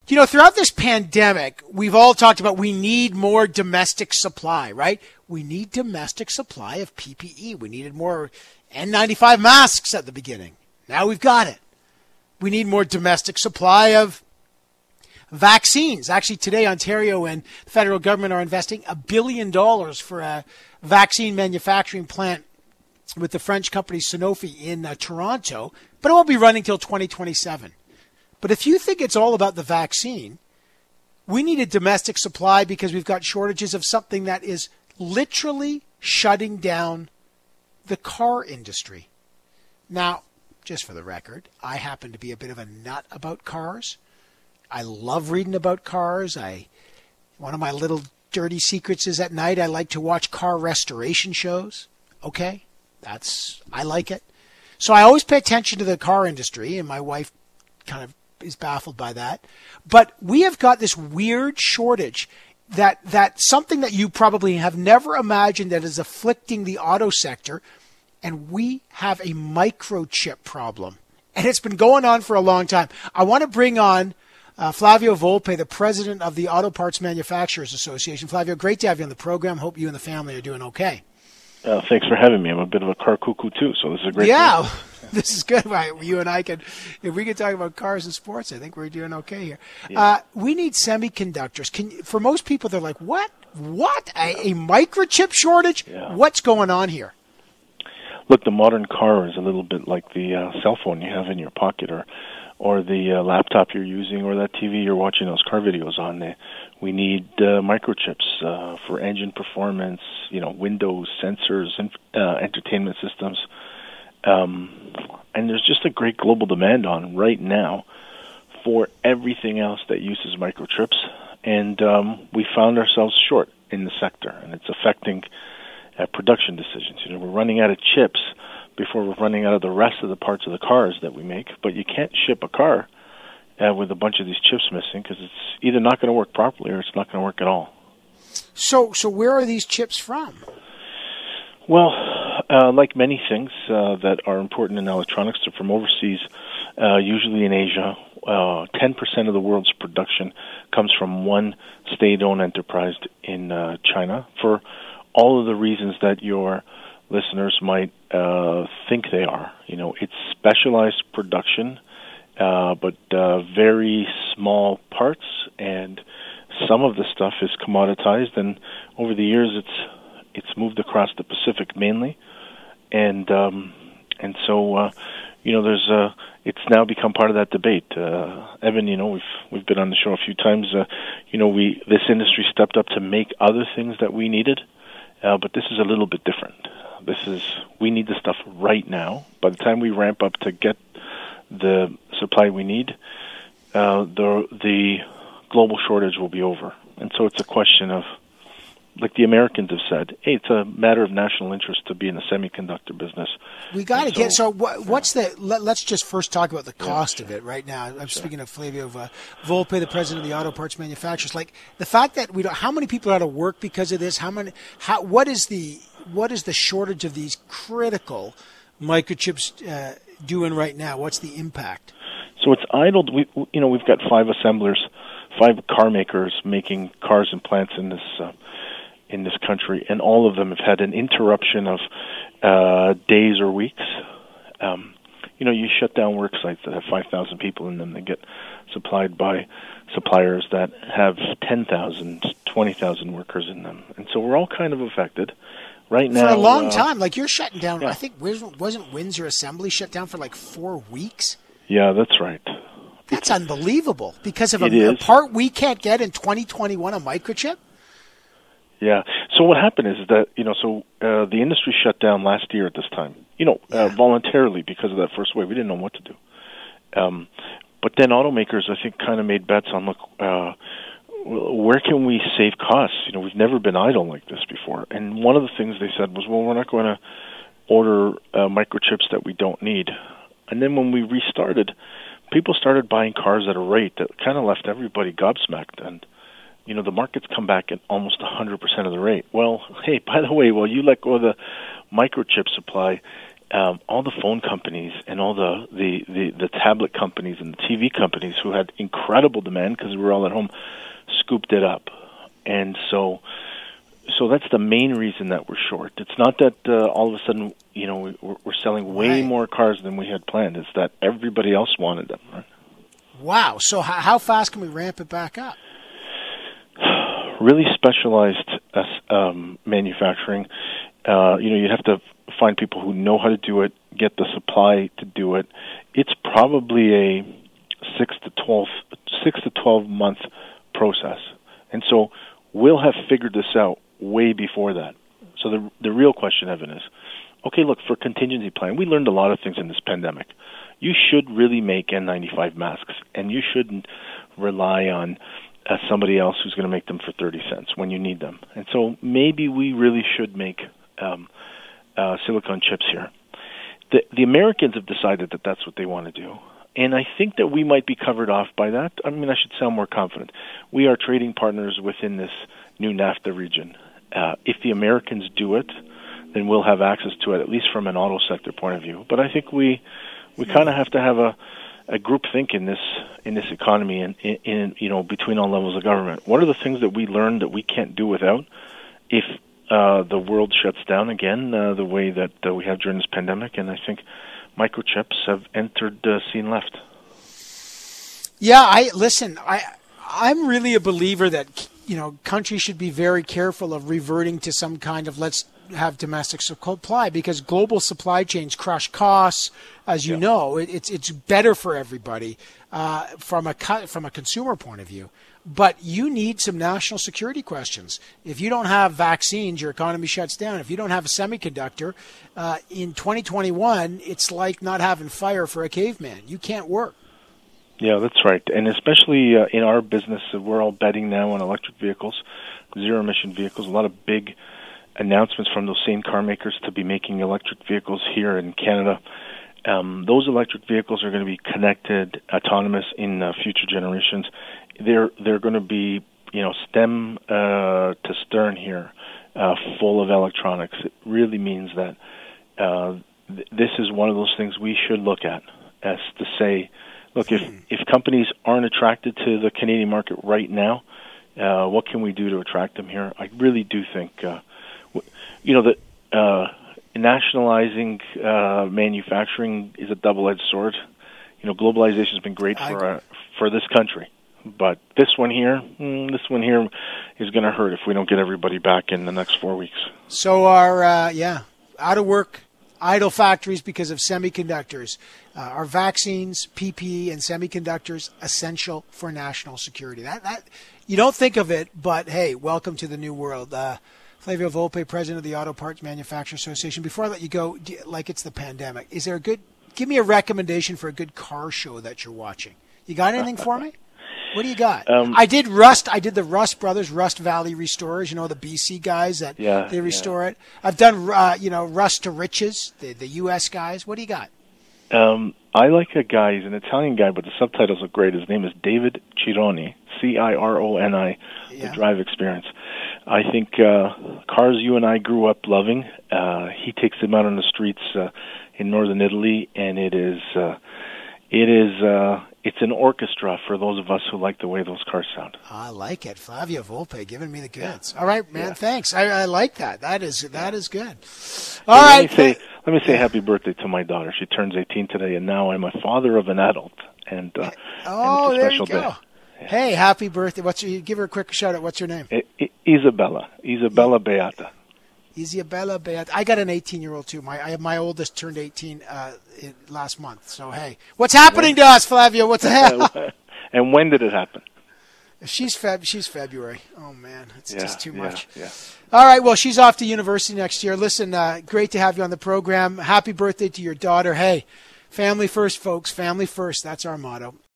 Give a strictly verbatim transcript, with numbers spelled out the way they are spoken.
You know, throughout this pandemic, we've all talked about we need more domestic supply, right? We need domestic supply of P P E. We needed more N ninety-five masks at the beginning. Now we've got it. We need more domestic supply of vaccines. Actually, today, Ontario and the federal government are investing a billion dollars for a vaccine manufacturing plant with the French company Sanofi in uh, Toronto, but it won't be running till twenty twenty-seven. But if you think it's all about the vaccine, we need a domestic supply because we've got shortages of something that is literally shutting down the car industry. Now, just for the record, I happen to be a bit of a nut about cars. I love reading about cars. I one of my little dirty secrets is at night I like to watch car restoration shows. Okay? That's I like it. So I always pay attention to the car industry, and my wife kind of is baffled by that. But we have got this weird shortage that that something that you probably have never imagined that is afflicting the auto sector, and we have a microchip problem. And it's been going on for a long time. I want to bring on uh, Flavio Volpe, the president of the Auto Parts Manufacturers Association. Flavio, great to have you on the program. Hope you and the family are doing okay. Uh, thanks for having me. I'm a bit of a car cuckoo, too, so this is a great Yeah, thing. This is good. Right? You and I can, if we could talk about cars and sports, I think we're doing okay here. Yeah. Uh, we need semiconductors. Can For most people, they're like, what? What? A, a microchip shortage? Yeah. What's going on here? Look, the modern car is a little bit like the uh, cell phone you have in your pocket, or or the uh, laptop you're using, or that T V you're watching those car videos on. They, we need uh, microchips uh, for engine performance, you know, windows, sensors, and uh, entertainment systems. Um, and there's just a great global demand on right now for everything else that uses microchips. And um, we found ourselves short in the sector, and it's affecting uh, production decisions. You know, we're running out of chips before we're running out of the rest of the parts of the cars that we make. But you can't ship a car uh, with a bunch of these chips missing because it's either not going to work properly or it's not going to work at all. So, so where are these chips from? Well, uh, like many things uh, that are important in electronics, they're from overseas, uh, usually in Asia. Uh, ten percent of the world's production comes from one state-owned enterprise in uh, China for all of the reasons that your listeners might uh, think they are. You know, it's specialized production, uh, but uh, very small parts, and some of the stuff is commoditized, and over the years it's it's moved across the Pacific mainly, and um, and so uh, you know there's a it's now become part of that debate. Uh, Evan, you know we've we've been on the show a few times. Uh, you know we this industry stepped up to make other things that we needed, uh, but this is a little bit different. This is we need the stuff right now. By the time we ramp up to get the supply we need, uh, the the global shortage will be over, and so it's a question of, like the Americans have said, hey, it's a matter of national interest to be in the semiconductor business. We got to so, get, so what, what's yeah. the, let, let's just first talk about the cost yeah. of it right now. I'm sure. speaking of Flavio uh, Volpe, the president of the Auto Parts Manufacturers. Like the fact that we don't, how many people are out of work because of this? How many, how, what is the, what is the shortage of these critical microchips uh, doing right now? What's the impact? So it's idled. We, you know, we've got five assemblers, five car makers making cars and plants in this uh, in this country, and all of them have had an interruption of uh, days or weeks. Um, you know, you shut down work sites that have five thousand people in them that get supplied by suppliers that have ten thousand, twenty thousand workers in them. And so we're all kind of affected. Right now, for a long uh, time, like you're shutting down. yeah. I think wasn't Windsor Assembly shut down for like four weeks? Yeah, that's right. That's unbelievable because of a, It a is. part we can't get in twenty twenty-one, a microchip. Yeah. So what happened is that, you know, so uh, the industry shut down last year at this time, you know, Yeah. uh, voluntarily because of that first wave. We didn't know what to do. Um, but then automakers, I think, kind of made bets on, look, uh, where can we save costs? You know, we've never been idle like this before. And one of the things they said was, well, we're not going to order uh, microchips that we don't need. And then when we restarted, people started buying cars at a rate that kind of left everybody gobsmacked. And, you know, the market's come back at almost one hundred percent of the rate. Well, hey, by the way, while you let go of the microchip supply, um, all the phone companies and all the, the, the, the tablet companies and the T V companies who had incredible demand because we were all at home scooped it up. And so so that's the main reason that we're short. It's not that uh, all of a sudden, you know, we're, we're selling way right. more cars than we had planned. It's that everybody else wanted them, right? Wow. So how, how fast can we ramp it back up? Really specialized uh, um, manufacturing. Uh, you know, you have to find people who know how to do it, get the supply to do it. It's probably a six to twelve, six to twelve month process, and so we'll have figured this out way before that. So the the real question, Evan, is, okay, look, for contingency plan, we learned a lot of things in this pandemic. You should really make N ninety-five masks, and you shouldn't rely on uh, somebody else who's going to make them for thirty cents when you need them. And so maybe we really should make um, uh, silicone chips here. The, the Americans have decided that that's what they want to do. And I think that we might be covered off by that. I mean, I should sound more confident. We are trading partners within this new NAFTA region. Uh, if the Americans do it, then we'll have access to it, at least from an auto sector point of view. But I think we we kind of have to have a, a group think in this in this economy and in, in you know between all levels of government. What are the things that we learned that we can't do without if uh, the world shuts down again uh, the way that uh, we have during this pandemic? And I think microchips have entered the scene left. Yeah, I listen. I I'm really a believer that you know countries should be very careful of reverting to some kind of let's have domestic supply because global supply chains crush costs. As you yeah. know, it, it's it's better for everybody uh, from a from a consumer point of view. But you need some national security questions. If you don't have vaccines, your economy shuts down. If you don't have a semiconductor, uh, in twenty twenty-one, it's like not having fire for a caveman. You can't work. Yeah, that's right. And especially uh, in our business, uh, we're all betting now on electric vehicles, zero-emission vehicles. A lot of big announcements from those same car makers to be making electric vehicles here in Canada. Um, those electric vehicles are going to be connected, autonomous in uh, future generations. They're they're going to be, you know, stem uh, to stern here, uh, full of electronics. It really means that uh, th- this is one of those things we should look at, as to say, look, if if companies aren't attracted to the Canadian market right now, uh, what can we do to attract them here? I really do think, uh, w- you know, that uh, nationalizing uh, manufacturing is a double-edged sword. You know, globalization has been great for uh, for this country. But this one here, mm, this one here is going to hurt if we don't get everybody back in the next four weeks. So our, uh, yeah, out of work, idle factories because of semiconductors. Uh, our vaccines, P P E, and semiconductors essential for national security. That that you don't think of it, but hey, welcome to the new world. Uh, Flavio Volpe, president of the Auto Parts Manufacturers Association. Before I let you go, do, like it's the pandemic, is there a good? Give me a recommendation for a good car show that you're watching. You got anything for me? What do you got? Um, I did Rust. I did the Rust Brothers, Rust Valley Restorers. You know, the B C guys that yeah, they restore yeah. it. I've done, uh, you know, Rust to Riches, the, the U S guys. What do you got? Um, I like a guy. He's an Italian guy, but the subtitles are great. His name is David Cironi, C I R O N I, yeah. The Drive Experience. I think uh, cars you and I grew up loving. Uh, he takes them out on the streets uh, in northern Italy, and it is, uh, it is, uh, it's an orchestra for those of us who like the way those cars sound. I like it. Flavio Volpe giving me the goods. Yeah. All right, man. Yeah. Thanks. I, I like that. That is that is good. All let right. Me say, let me say happy birthday to my daughter. She turns eighteen today, and now I'm a father of an adult. And, uh, oh, and it's a special there you go. Day. Yeah. Hey, happy birthday. What's your, give her a quick shout out. What's your name? I, I, Isabella. Isabella Beata. Isabella Beata. I got an eighteen-year-old, too. My I, my oldest turned eighteen uh, last month. So, hey. What's happening when? to us, Flavio? What the hell? And when did it happen? She's Feb. She's February. Oh, man. It's yeah, just too much. Yeah, yeah. All right. Well, she's off to university next year. Listen, uh, great to have you on the program. Happy birthday to your daughter. Hey, family first, folks. Family first. That's our motto.